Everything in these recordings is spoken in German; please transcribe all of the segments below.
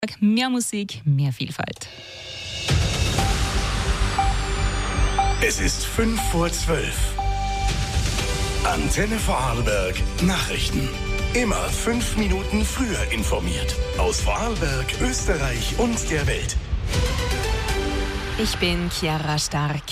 Mehr Musik, mehr Vielfalt. Es ist 5:05. Antenne Vorarlberg Nachrichten. Immer 5 Minuten früher informiert. Aus Vorarlberg, Österreich und der Welt. Ich bin Chiara Stark.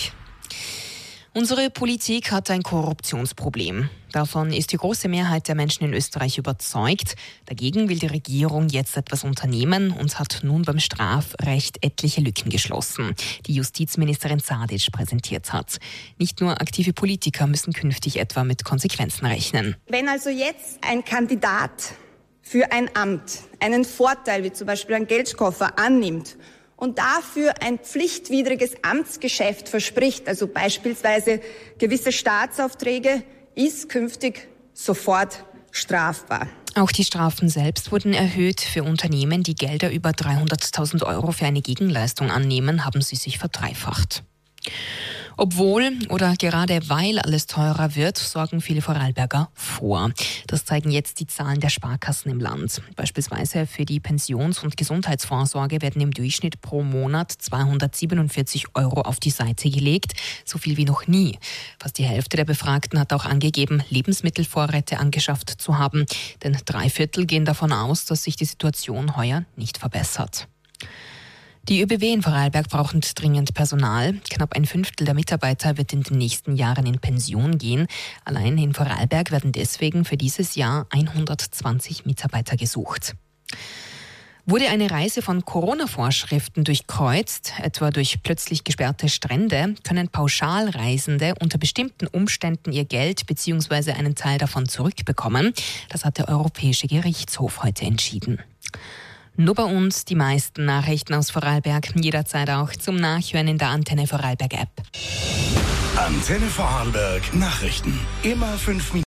Unsere Politik hat ein Korruptionsproblem. Davon ist die große Mehrheit der Menschen in Österreich überzeugt. Dagegen will die Regierung jetzt etwas unternehmen und hat nun beim Strafrecht etliche Lücken geschlossen, die Justizministerin Sadic präsentiert hat. Nicht nur aktive Politiker müssen künftig etwa mit Konsequenzen rechnen. Wenn also jetzt ein Kandidat für ein Amt einen Vorteil, wie zum Beispiel einen Geldkoffer, annimmt und dafür ein pflichtwidriges Amtsgeschäft verspricht, also beispielsweise gewisse Staatsaufträge, ist künftig sofort strafbar. Auch die Strafen selbst wurden erhöht. Für Unternehmen, die Gelder über 300.000 Euro für eine Gegenleistung annehmen, haben sie sich verdreifacht. Obwohl oder gerade weil alles teurer wird, sorgen viele Vorarlberger vor. Das zeigen jetzt die Zahlen der Sparkassen im Land. Beispielsweise für die Pensions- und Gesundheitsvorsorge werden im Durchschnitt pro Monat 247 Euro auf die Seite gelegt, so viel wie noch nie. Fast die Hälfte der Befragten hat auch angegeben, Lebensmittelvorräte angeschafft zu haben. Denn 3/4 gehen davon aus, dass sich die Situation heuer nicht verbessert. Die ÖBW in Vorarlberg braucht dringend Personal. Knapp 1/5 der Mitarbeiter wird in den nächsten Jahren in Pension gehen. Allein in Vorarlberg werden deswegen für dieses Jahr 120 Mitarbeiter gesucht. Wurde eine Reise von Corona-Vorschriften durchkreuzt, etwa durch plötzlich gesperrte Strände, können Pauschalreisende unter bestimmten Umständen ihr Geld bzw. einen Teil davon zurückbekommen. Das hat der Europäische Gerichtshof heute entschieden. Nur bei uns die meisten Nachrichten aus Vorarlberg, jederzeit auch zum Nachhören in der Antenne Vorarlberg App. Antenne Vorarlberg Nachrichten. Immer 5 Minuten.